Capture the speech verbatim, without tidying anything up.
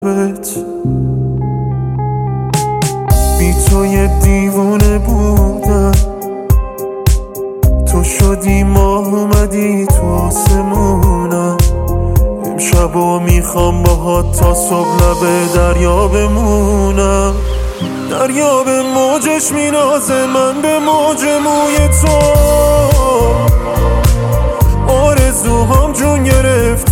بی تو یه دیوونه بودم، تو شدی ماه اومدی تو آسمونم. امشبا میخوام باهات تا صبح لب دریا بمونم. دریا به موجش مینازه، من به موج موی تو. آرزوهام جون گرفت